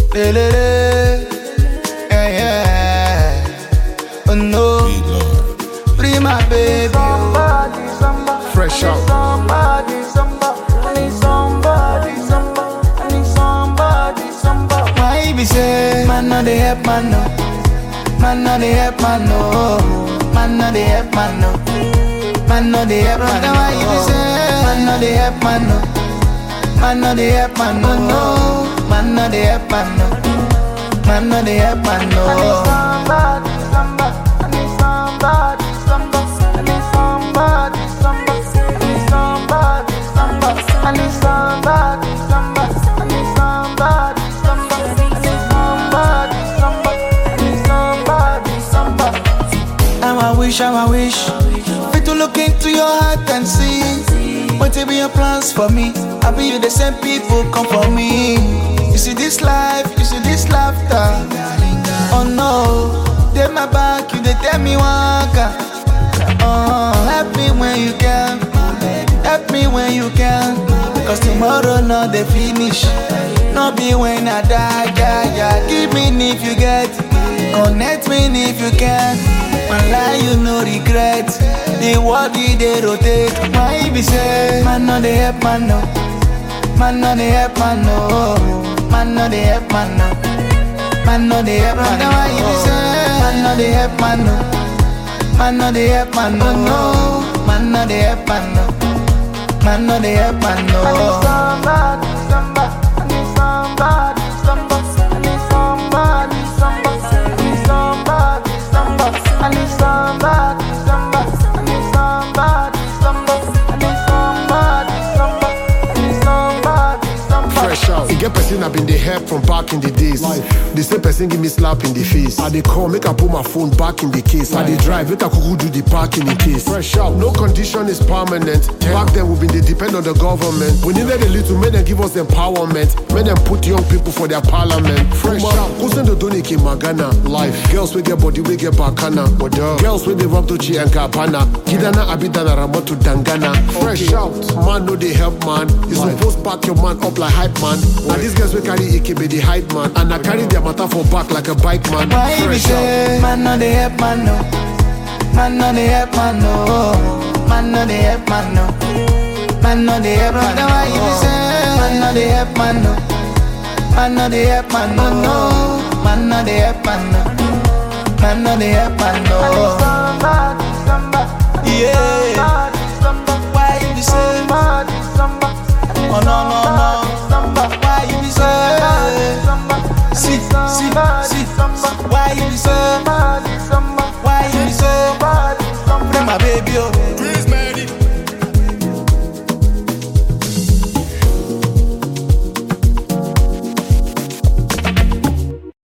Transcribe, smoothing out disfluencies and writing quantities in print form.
Yeah, yeah. Oh no, free my baby. Somebody, somebody, Fresh out. Somebody, somebody, I need somebody, somebody, I need somebody, somebody. Why be say, man no dey help man no, man no dey help man no, man no dey help man no, man no dey help man no. Why you be say, man no dey help man no, man no dey help man no, man no dey help man no, man no dey help man no. I need somebody, somebody, I need somebody, somebody, I need somebody, somebody, I need somebody, somebody, I need somebody, somebody, I need somebody, somebody, I need somebody, somebody, I need somebody, somebody. I'm a wish. Fit to look into your heart and see what will be your plans for me. I be you the same people come for me. You see this life, you see this laughter. Oh no, they my back, you they tell me waka. Oh, help me when you can, help me when you can. Cause tomorrow not the finish, not be when I die, yeah, yeah. Give me if you get, connect me if you can. Man lie you no regret, the world they rotate. Why be say, man no they help man no, man no they help man no, man no they help man no, man no they help man no. Why be say, man no they help man no, man no they help man no, man no they help man no, man no they help man no. I need somebody, somebody, I need somebody, somebody, I need somebody, somebody, I need somebody, somebody, I need somebody, somebody, I need somebody, somebody, I need somebody, somebody, I need somebody, somebody. Fresh out. You get person I been the help from back in the days. The same person give me slap in the face. I dey call, make I put my phone back in the case. I dey drive, make I kuku do the parking in case. Fresh out. No condition is permanent. Back then we been dey depend on the government. We needed a little, make them give us empowerment. Make them put young people for their parliament. Fresh out. Who send the Doni ke Magana? Life. Girls with their body, we get bakana. Girls with the rock to chi and kapana. Kidana abidana ramotu dangana. Fresh out. Man no they help man. You supposed back your man up like hype man. Now these guys we carry AKB the hype man. And I carry their matter for back like a bike man. Why be Fresh say, out. man no they help man no, man no they help man no, man no they help man no, man no they help man no. Why you say, man no they help man no, man no they help man no, man no they help man no, man no they help man I need no. somebody, somebody, Yeah. somebody, somebody, Why you be say, somebody, somebody, I need oh no no no, somebody, why you be say, somebody, see, somebody, why you be say, somebody,